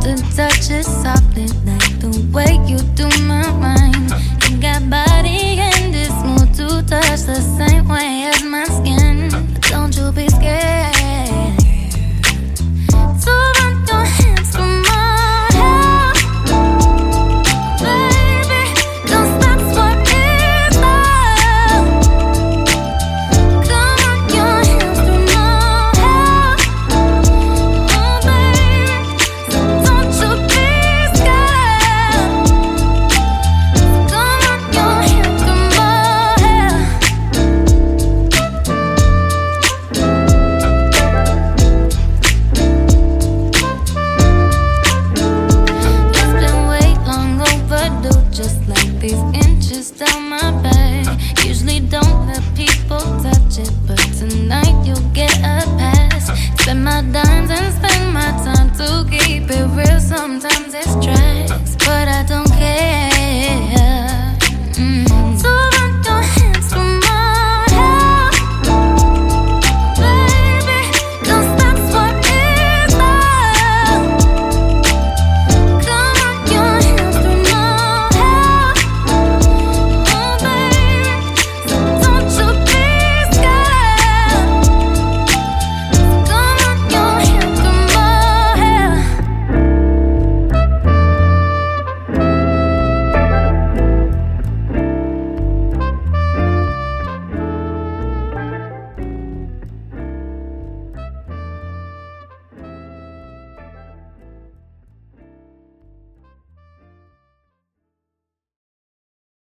The touch is softly like the way you do my mind. You got body and it's smooth to touch the same.